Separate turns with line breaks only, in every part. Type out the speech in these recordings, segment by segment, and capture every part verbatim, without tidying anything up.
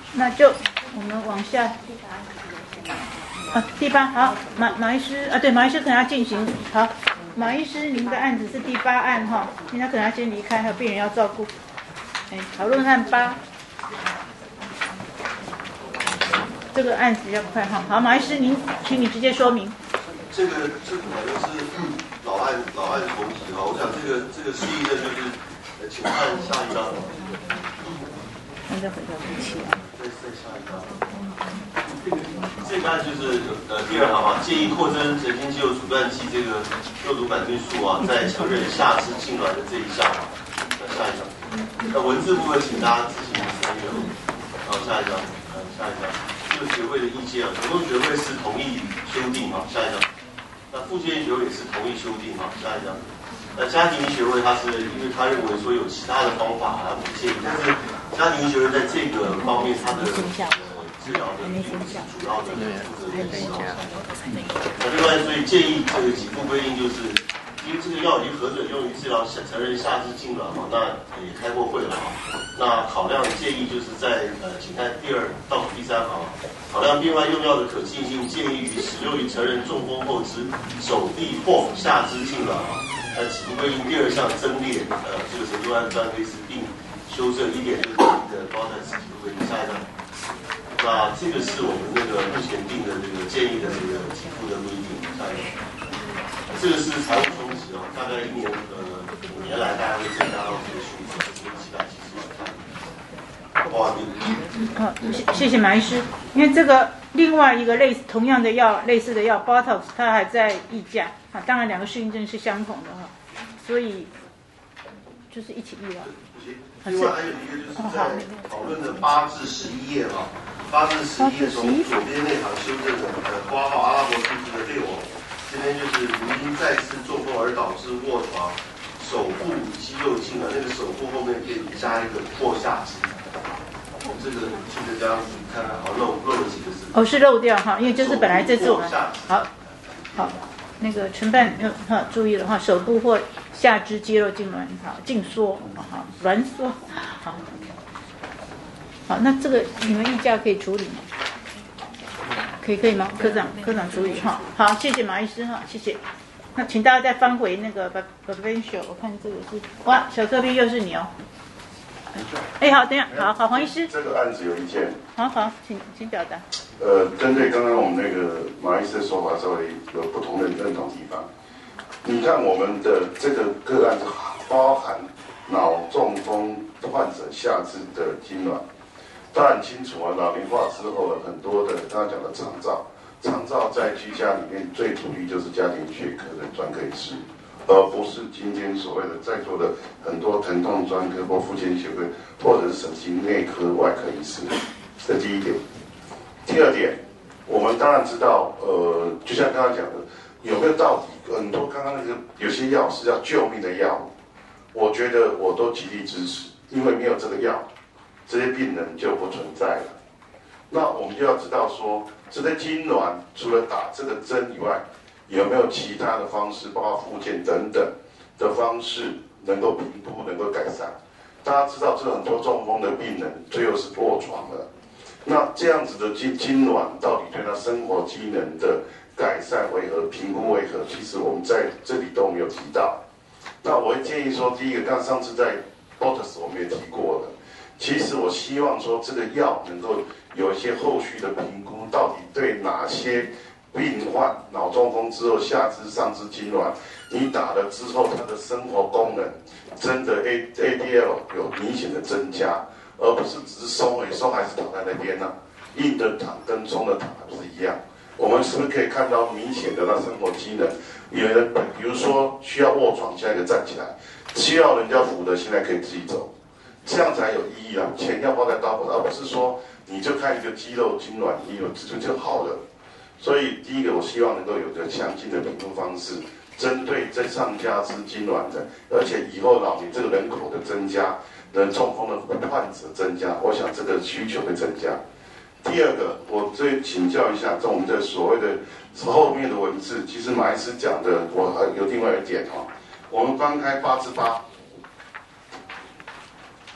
那就我们往下。啊，第八，好，马马医师啊，对，马医师可能要进行。好，马医师，您的案子是第八案哈，因为他可能要先离开，还有病人要照顾。哎，讨论案八，这个案子比较快哈。好，马医师，您请你直接说明。
这个这个好像是老案老案重提哈，我想这个这个示意的就是，呃，请看下一张。
那再回到第七案。
再再下一张。这个案就是呃第二行啊，建议扩增神经肌肉阻断剂这个肉毒杆菌素啊，在强忍下肢痉挛的这一项啊。那下一张。那文字部分请大家自行参阅。好，下一张。呃，下一张。这个学会的意见啊，活动学会是同意修订啊。下一张。那复健学会也是同意修订啊。下一张。那家庭医学会他是因为他认为说有其他的方法他不建议，但是家庭医学会在这个方面他的治疗的主要的负责人是啊。那另外，所以建议这个给付规定就是，因为这个药已经核准用于治疗成人下肢痉挛嘛，那也开过会了啊。那考量建议就是在呃，请看第二倒数第三行，考量另外用药的可行性，建议于使用于成人中风后之手臂或下肢痉挛啊。那给付规定第二项增列呃，这个程度按专规时并修正一点六的包含给付规定。下一张。那这个是我们那个目前定的这个建议的这个给付的规定。下一个，这个是财务冲击哦，大概一年呃五年来大概会增加到这个数字，这个七百七十万块。哇，
好，谢谢马医师。因为这个另外一个类似同样的药，类似的药 Botox， 它还在议价啊。当然两个适应症是相同的哈，所以就是一起议了。
另外还有一个就是在讨论的八至十一页啊。八至十一页从左边那行修正的呃括号阿拉伯数字的内容，这边就是如因再次中风而导致卧床，手部肌肉痉挛，那个手部后面可以加一个或下肢。我们这个这个这样子看看，好漏漏了几个字。
哦，是漏掉哈，因为就是本来这次我们好，好，那个承办呃哈注意了哈，手部或下肢肌肉痉挛，好静缩，好挛缩，好。好，那这个你们议价可以处理吗？可以可以吗？科长科长处理哈。好，谢谢马医师哈，谢谢。那请大家再翻回那个 Provincial， 我看这个是哇，小科比又是你哦。哎，好，等一下，好好，黄医师。
这个案子有意见。
好好，请请表达。
呃，针对刚刚我们那个马医师的说法，稍微有不同的认同地方。你看我们的这个个案是包含脑中风患者下肢的痉挛。当然清楚啊，老龄化之后很多的刚刚讲的长照，长照在居家里面最主力就是家庭学科的专科医师，而不是今天所谓的在座的很多疼痛专科或复健学科或者是神经内科外科医师。这第一点。第二点，我们当然知道，呃，就像刚刚讲的，有没有到底很多刚刚那个有些药是要救命的药，我觉得我都极力支持，因为没有这个药。这些病人就不存在了。那我们就要知道说，这个痉挛除了打这个针以外，有没有其他的方式，包括复健等等的方式，能够评估、能够改善？大家知道，这很多中风的病人最后是卧床了。那这样子的痉痉挛，到底对他生活机能的改善为何、评估为何？其实我们在这里都没有提到。那我会建议说，第一个，刚上次在 Botox 我们也提过了。其实我希望说，这个药能够有一些后续的评估，到底对哪些病患脑中风之后下肢、上肢痉挛，你打了之后，他的生活功能真的 A A D L 有明显的增加，而不是只是松而已，松还是躺在那边呢、啊，硬的躺跟松的躺还不是一样。我们是不是可以看到明显的那生活机能？有人比如说需要卧床，现在可以站起来；需要人家扶的，现在可以自己走。这样才有意义啊！钱要花在刀口上，而不是说你就看一个肌肉痉挛，你有就就好了。所以第一个，我希望能够有个详尽的评估方式，针对这上下肢痉挛的，而且以后老年这个人口的增加，人中风的患者增加，我想这个需求会增加。第二个，我再请教一下，在我们的所谓的后面的文字，其实马医师讲的，我还有另外一点哈，我们翻开八之八。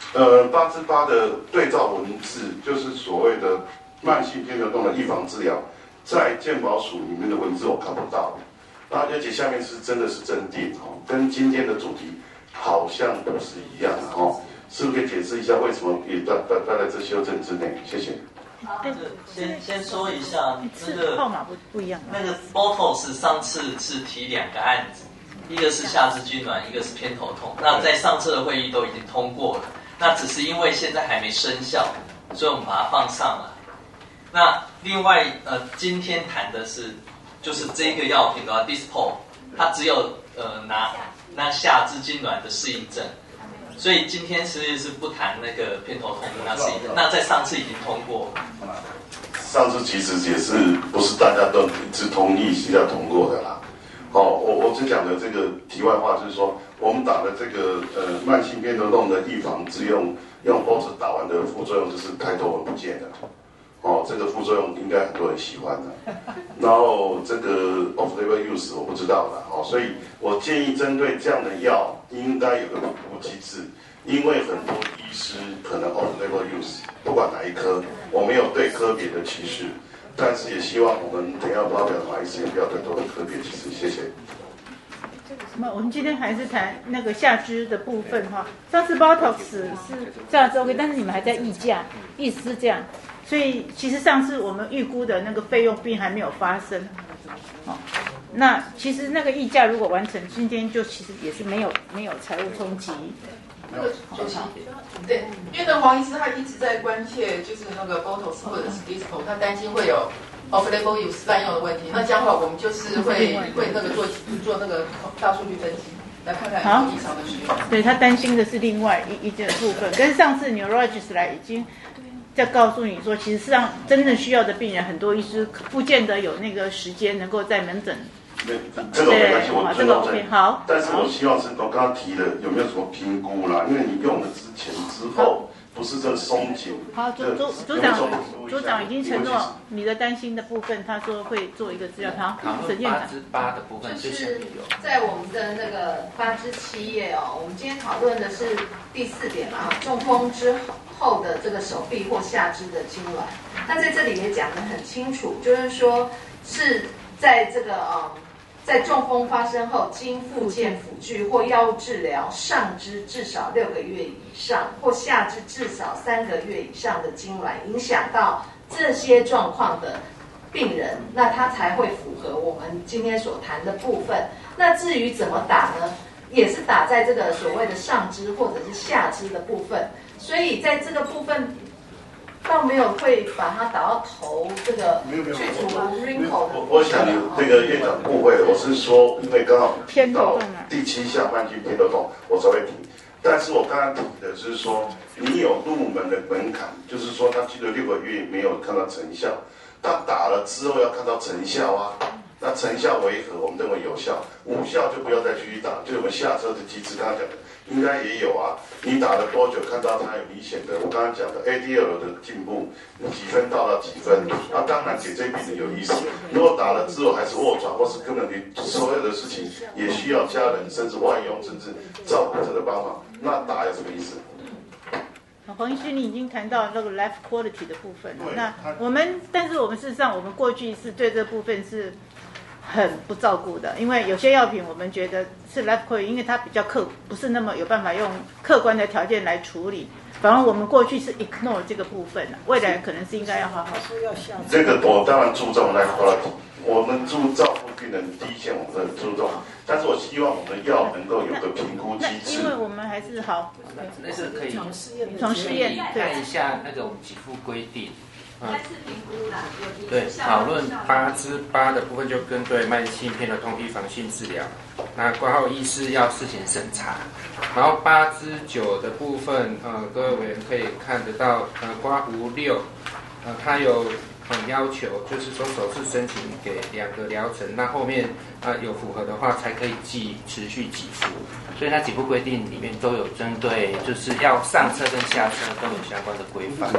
呃，八之八的对照文字，就是所谓的慢性偏头痛的预防治疗，在健保署里面的文字我看不到。然后而且下面是真的是增订哦，跟今天的主题好像不是一样的哦，是不是可以解释一下为什么也带带带来这修正之内？谢谢。
好，先先说一下那个
号码不不一样。
那个 Botox 上次是提两个案子，一个是下肢痉挛，一个是偏头痛。那在上次的会议都已经通过了，那只是因为现在还没生效，所以我们把它放上来。那另外呃，今天谈的是就是这个药品的话 ，Dysport， 它只有呃拿那下肢痉挛的适应症。所以今天其实是不谈那个偏头痛的那是一个，那在上次已经通过。
上次其实也是不是大家都一致同意是要通过的啦。哦，我我只讲的这个题外话就是说，我们打的这个呃慢性偏头痛的预防之用，用 B O T 打完的副作用就是抬头纹不见了。哦，这个副作用应该很多人喜欢的。然后这个 off-label use 我不知道啦，哦，所以我建议针对这样的药应该有个评估机制，因为很多医师可能 off-label use， 不管哪一科，我没有对科别的歧视，但是也希望我们等一下发表的马医师也不要对多的科别歧视，谢谢。
那我们今天还是谈那个下肢的部分哈。上次 Botox 是这样子 OK， 但是你们还在议价，意思是这样。所以其实上次我们预估的那个费用并还没有发生，哦，那其实那个议价如果完成，今天就其实也是没有没有财务冲击。
那个主席，对，因为那黄医师他一直在关切，就是那个 Botox 或者是 Dysport， 他担心会有 off-label use 滥用的问题。那这样的话，我们就是会会那个做做那个大数据分析，来看看有异常的使用。
对，他担心的是另外一一件部分，跟上次 neurologist 来已经。再告诉你说，其实上真正需要的病人，很多医师不见得有那个时间能够在门诊。
这个没关系，我尊重这。
好，
但是我希望是我刚刚提的有没有什么评估啦？因为你用了之前之后，不是这松紧。
好，组组组长，组长已经承诺你的担心的部分，他说会做一个资料。好，沈院长。
八之八的部分
就是在我们的那个八之七页哦，我们今天讨论的是第四点嘛，中风之后。后的这个手臂或下肢的痉挛，那在这里也讲得很清楚，就是说是在这个呃，在中风发生后，经复健辅具或药物治疗，上肢至少六个月以上，或下肢至少三个月以上的痉挛，影响到这些状况的病人，那他才会符合我们今天所谈的部分。那至于怎么打呢？也是打在这个所谓的上肢或者是下肢的部分。所以在这个部分，倒没有会把它打到头这个去除 wrinkle 的。
我我想这个院长误会了，我是说，因为刚好提到第七项慢性偏头痛，我才会提。但是我刚刚提的是说，你有入门的门槛，就是说他去了六个月没有看到成效，他打了之后要看到成效啊。那成效为何？我们认为有效，无效就不要再继续打。就是我们下车的机制，刚刚讲的应该也有啊。你打了多久看到它有明显的？我刚刚讲的 A D L 的进步，几分到了几分？那当然给这病人有意思。如果打了之后还是卧床，或是根本你所有的事情也需要家人甚至外佣甚至照顾者的帮忙，那打有什么意思？
黄医师，你已经谈到那个 life quality 的部分了。那我们，但是我们事实上，我们过去是对这部分是很不照顾的，因为有些药品我们觉得是 life quality， 因为它比较客，不是那么有办法用客观的条件来处理。反而我们过去是 ignore 这个部分了，未来可能是应该要好好。
这个我当然注重 life quality， 我们注照顾病人第一线，我们很注重。但是我希望我们的药能够有个评估机制，
因为我们还是好，
那是可以
从实验
看一下那个我们给付规定。
嗯，评估啦，
对，讨论八之八的部分就针对慢性偏头痛预防性治疗，那挂号医师要事前审查。然后八之九的部分，呃，各位委员可以看得到，呃，刮胡六，呃，它有很要求，就是说首次申请给两个疗程，那后面啊、呃、有符合的话才可以继持续给付，所以它给付规定里面都有针对，就是要上车跟下车都有相关的规范。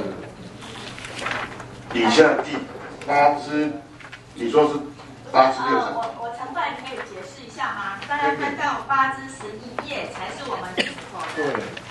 以下第八之，你说是八之六什么？
我我承办可以解释一下吗？大家看到八之十一页才是我们 Dysport 的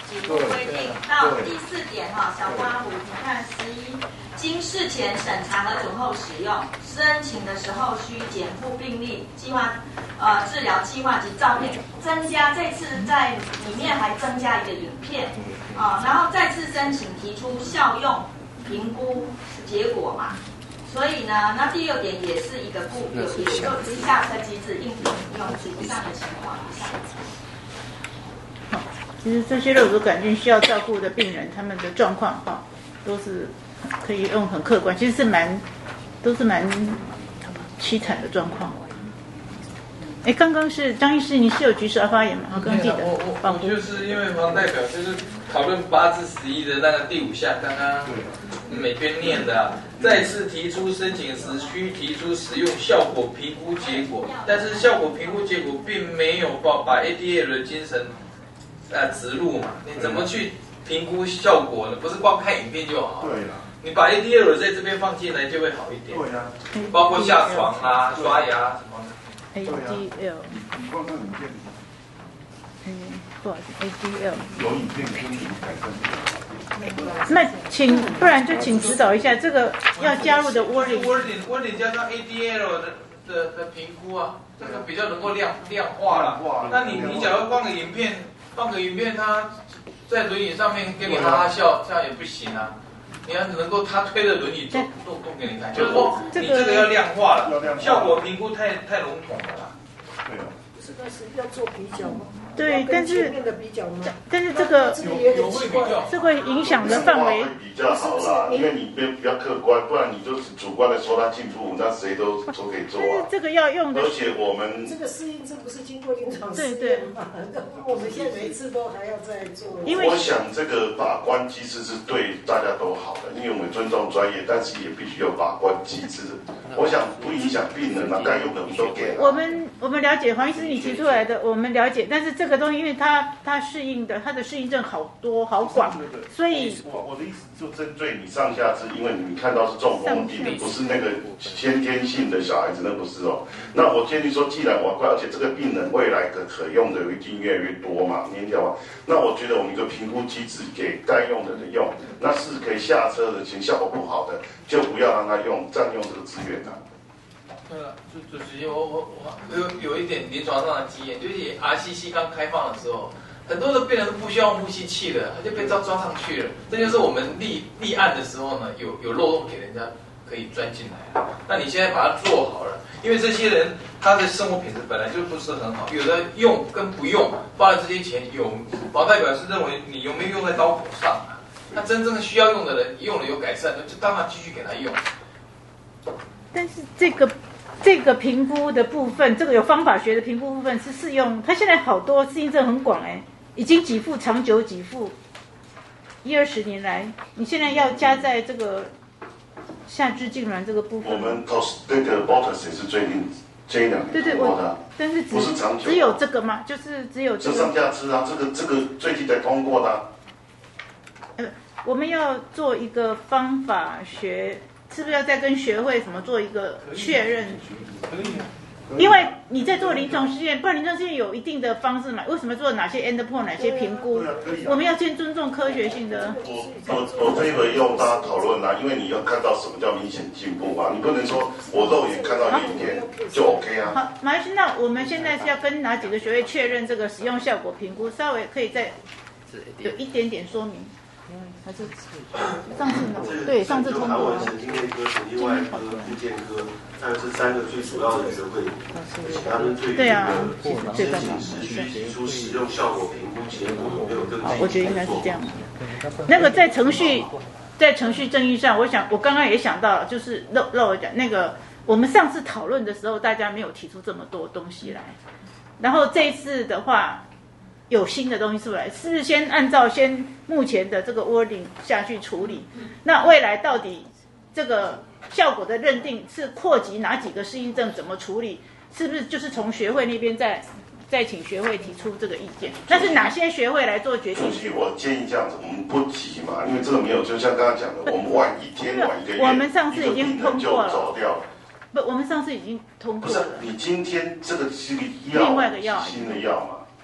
给付规定。到第四点哈，小刮胡，你看十一，经事前审查核准后使用，申请的时候需减负病历、计划呃治疗计划及照片，增加这次在里面还增加一个影片啊、呃，然后再次申请提出效用评估结果嘛。所以呢，那第六点也是一个不有一个下车机制，应用用以上的情况以上。
好，其实这些肉毒杆菌需要照顾的病人，他们的状况哈，都是可以用很客观，其实是蛮都是蛮凄惨的状况。哎，刚刚是张医师，你是有举手要发言吗？我刚记得。
我我我就是因为黄代表就是讨论八至十一的那个第五项，刚刚每边念的、啊，再次提出申请时需提出使用效果评估结果，但是效果评估结果并没有把把 A D L 的精神呃植入嘛，你怎么去评估效果呢？不是光看影片就好。对了。你把 A D L 在这边放进来就会好一点。对啊。包括下床啊、刷牙什么的。
A D L，
光看影片，
嗯，不好意思 ，A D L
有影片可以改正。
那请，不然就请指导一下这个要加入的 wording。
wording wording 加上 A D L 的的的评估啊，这个比较能够量量化了。那你你假如放个影片，放个影片，他在轮椅上面跟你哈哈笑，这样也不行啊。你要能够他推着轮椅动动动给你看，就是说你这个要量化了，效果评估太太笼统了啦。对啊，
是但是要做比较吗？
对，但是
前面的比较吗？
但是这个
有有会比较，
这会影响的范围
比较好啦，因为你比比较客观，不然你就是主观的说他进步，那谁都都可以做啊。
这个要用的，
而且我们
这个适应症不是经过临床试
对
验吗？我们现在每一次都还要再做。
因为我想这个把关机制是对大家都好的，因为我们尊重专业，但是也必须有把关机制。我想不影响病人嘛，该用的我们都给了。
我们我们了解黄医师你提出来的，我们了解，但是这个东西因为它它适应的它的适应症好多好广，所以
我我的意思就针对你上下肢，因为你看到是中风的病人，不是那个先天性的小孩子，那不是哦。那我建议说，既然我而且这个病人未来可可用的一定越来越多嘛，年条啊，那我觉得我们一个评估机制给该用的人用，那是可以下车的，请效果不好的就不要让他用占用这个资源啊。
对了，就就是我我我有有一点临床上的经验，就是 R C C 刚开放的时候，很多的病人都不需要呼吸器的，他就被抓抓上去了。这就是我们立立案的时候呢，有有漏洞给人家可以钻进来。那你现在把它做好了，因为这些人他的生活品质本来就不是很好，有的用跟不用花了这些钱，有保代表是认为你有没有用在刀口上啊？那真正需要用的人用了有改善，就当然继续给他用。
但是这个。这个评估的部分，这个有方法学的评估部分是适用，它现在好多适应症很广哎，已经给付长久给付，一二十年来，你现在要加在这个下肢痉挛这个部分。
我们 post 那个 Botox 也是最近这一两年通过的，
但是只
不是长久，
只有这个吗？就是只有这个。
这上下肢啊，这个这个最近才通过的、啊。
呃，我们要做一个方法学。是不是要再跟学会怎么做一个确认？
可以啊，
因为你在做临床试验，不然临床试验有一定的方式嘛？为什么做哪些 endpoint 哪些评估？我们要先尊重科学性的。
我我我这一回用大家讨论啊，因为你要看到什么叫明显进步嘛，你不能说我肉眼看到一点点就 OK 啊。
好，马医师，那我们现在是要跟哪几个学会确认这个使用效果评估？稍微可以再有一点点说明。还是上次呢？对，上次通过了。
神经内科、神经外科、复健科，还有这三个最主要的学会，他们对这个申请时需提出使用效果评估结果有没有更
我觉得应该是这样。那个在程序，在程序正义上，我想我刚刚也想到了，就是漏漏讲那个，我们上次讨论的时候，大家没有提出这么多东西来，然后这一次的话。有新的东西出来，是不是先按照先目前的这个 wording 下去处理？那未来到底这个效果的认定是扩及哪几个适应症怎么处理？是不是就是从学会那边再再请学会提出这个意见？那是哪些学会来做决定？
所以我建议这样子，我们不急嘛，因为这个没有，就像刚刚讲的，我们晚一天晚一个月，
我们上次已经通过了，
就走掉了。
不，我们上次已经通过了。
不是，你今天这个是个药，
另外一个药，
新的药嘛。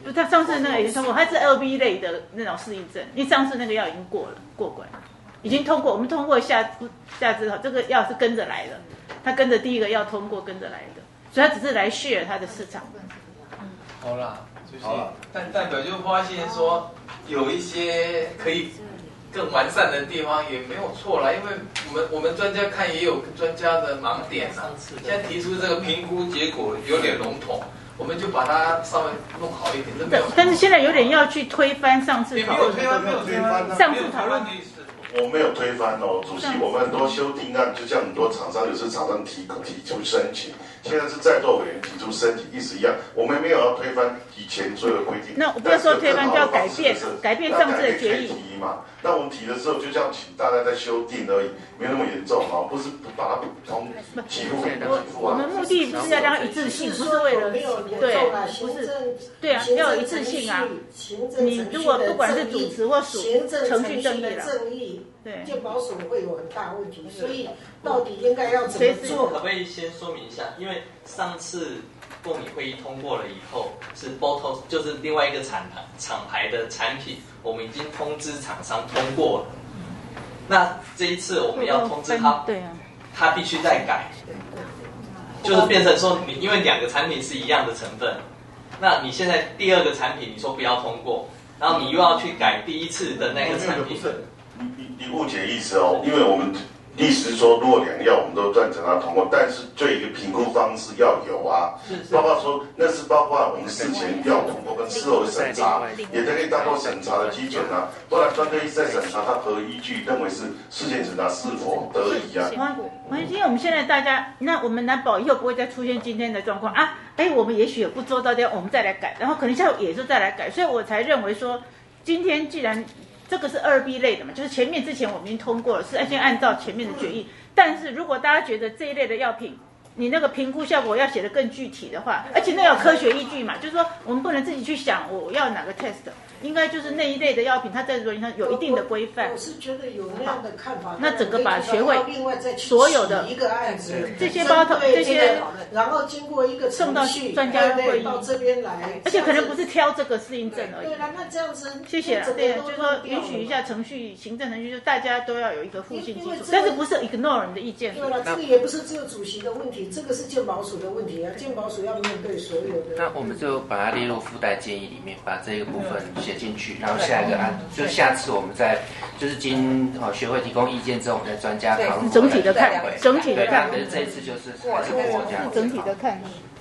不，他上次那个已经通过，它是 L B 类的那种适应症，因为上次那个药已经过了，过关，已经通过，我们通过下下之后，这个药是跟着来的，他跟着第一个药通过跟着来的，所以他只是来 share 他的市场。
好啦，就是但代表就发现说有一些可以更完善的地方也没有错啦，因为我们我们专家看也有专家的盲点啊。现在提出这个评估结果有点笼统，我们就把它稍微弄好一点。这没有，
但是现在有点要去推翻上次讨论，
没有推翻，没有推翻，
上次讨论。
我没有推翻哦，主席，我们很多修订案，就像很多厂商有时厂商提提出申请，现在是在座委员提出申请，意思一样，我们没有要推翻以前所有的规定。
那我不要说推翻，就要改变，改变上次的决议
嘛。那我们提的时候，就这样请大家再修订而已，没那么严重嘛，不是把它从起步给起步啊。
我们目的是要让它一致性，不是为了对，不是对啊，要有一致性啊。你如果不管是主持或属程序正义了。对，
健保署会有很大问题，所以到底应该要怎么做？
可不可以先说明一下？因为上次共理会议通过了以后，是 Botox 就是另外一个厂牌厂牌的产品，我们已经通知厂商通过了。那这一次我们要通知他，
对啊，
他必须再改，就是变成说你因为两个产品是一样的成分，那你现在第二个产品你说不要通过，然后你又要去改第一次的那个产品。
你你你误解意思哦，因为我们意思是说，如果两药我们都赞成它通过，但是对一个评估方式要有啊，包括说那是包括我们事前要通过跟事后的审查，也可以当做审查的基准啊，不然专科医师在审查，他何依据认为是事前审查是否得宜啊？
王医生，因为我们现在大家，那我们难保以后不会再出现今天的状况啊，哎，我们也许有不周到的，我们再来改，然后可能下午也是再来改，所以我才认为说，今天既然这个是二 B 类的嘛，就是前面之前我们已经通过了，是先按照前面的决议。但是如果大家觉得这一类的药品，你那个评估效果要写得更具体的话，而且那有科学依据嘛，就是说我们不能自己去想我要哪个 test， 应该就是那一类的药品，它在伦理上有一定的规范。
我是觉得有那样的看法。
那整个把学会
另外再
所有的
一个案子，
这些包头这些，
然后经过一个
送到专家会议
到这边来，
而且可能不是挑这个适应症而已。
对了，那这样子，
谢谢了。对，就是说允许一下程序行政程序，就大家都要有一个互信基础，但是不是 ignore 你的意见。
对了，这个也不是只有主席的问题，这个是健保署的问题啊，健保署要面对所有的。
那我们就把它列入附带建议里面，把这个部分写进去，然后下一个案，就下次我们再就是经哦学会提供意见之后，我们再专家讨论
整体的看，整体的看。
可是这一次就是还是过这样，
整体的看。